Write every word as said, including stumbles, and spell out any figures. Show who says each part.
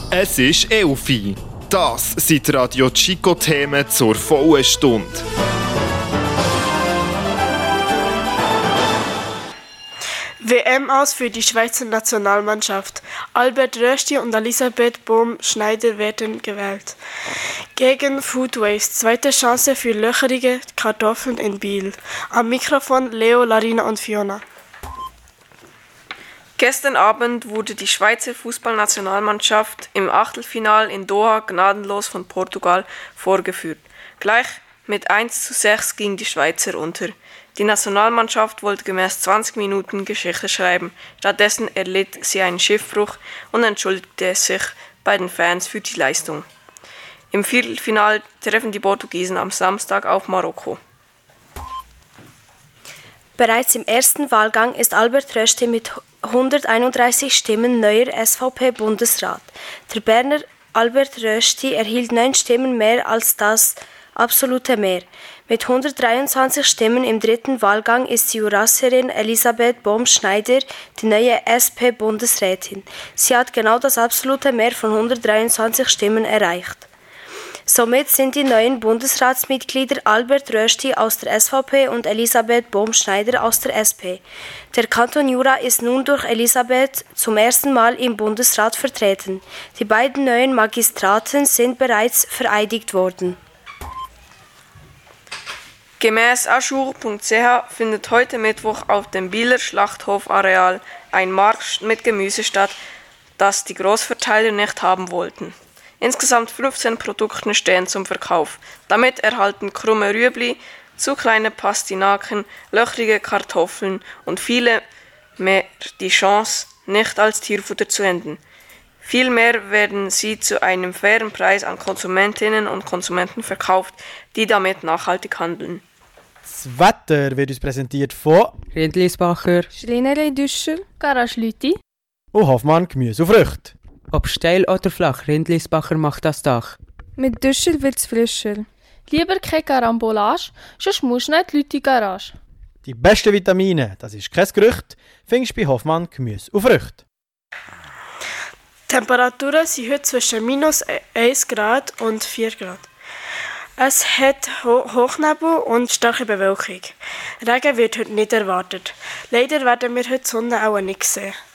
Speaker 1: Es ist Elfi. Das sind die Radio Chico-Themen zur vollen Stunde.
Speaker 2: W M aus für die Schweizer Nationalmannschaft. Albert Rösti und Elisabeth Bohm-Schneider werden gewählt. Gegen Food Waste. Zweite Chance für löcherige Kartoffeln in Biel. Am Mikrofon Leo, Larina und Fiona.
Speaker 3: Gestern Abend wurde die Schweizer Fußballnationalmannschaft im Achtelfinal in Doha gnadenlos von Portugal vorgeführt. Gleich mit eins zu sechs ging die Schweizer unter. Die Nationalmannschaft wollte gemäß zwanzig Minuten Geschichte schreiben. Stattdessen erlitt sie einen Schiffbruch und entschuldigte sich bei den Fans für die Leistung. Im Viertelfinale treffen die Portugiesen am Samstag auf Marokko.
Speaker 4: Bereits im ersten Wahlgang ist Albert Rösti mit hunderteinunddreißig Stimmen neuer S V P-Bundesrat. Der Berner Albert Rösti erhielt neun Stimmen mehr als das absolute Mehr. Mit hundertdreiundzwanzig Stimmen im dritten Wahlgang ist die Jurassierin Elisabeth Bohm-Schneider die neue S P-Bundesrätin. Sie hat genau das absolute Mehr von hundertdreiundzwanzig Stimmen erreicht. Somit sind die neuen Bundesratsmitglieder Albert Rösti aus der S V P und Elisabeth Bohm-Schneider aus der S P. Der Kanton Jura ist nun durch Elisabeth zum ersten Mal im Bundesrat vertreten. Die beiden neuen Magistraten sind bereits vereidigt worden.
Speaker 3: Gemäß aschur punkt c h findet heute Mittwoch auf dem Bieler Schlachthofareal ein Markt mit Gemüse statt, das die Großverteiler nicht haben wollten. Insgesamt fünfzehn Produkte stehen zum Verkauf. Damit erhalten krumme Rüebli, zu kleine Pastinaken, löchrige Kartoffeln und viele mehr die Chance, nicht als Tierfutter zu enden. Vielmehr werden sie zu einem fairen Preis an Konsumentinnen und Konsumenten verkauft, die damit nachhaltig handeln.
Speaker 5: Das Wetter wird uns präsentiert von
Speaker 6: Rindlisbacher,
Speaker 7: Schreinerei Düscher, Garage Lüthi
Speaker 5: und Hoffmann Gemüse und Früchte.
Speaker 6: Ob steil oder flach, Rindlisbacher macht das Dach.
Speaker 7: Mit Düscher wird's frischer. Lieber keine Karambolage, sonst musst du nicht die Lüthi Garage.
Speaker 5: Die besten Vitamine, das ist kein Gerücht, findest du bei Hoffmann Gemüse und Früchte.
Speaker 2: Die Temperaturen sind heute zwischen minus eins Grad und vier Grad. Es hat Ho- Hochnebel und starke Bewölkung. Regen wird heute nicht erwartet. Leider werden wir heute die Sonne auch nicht sehen.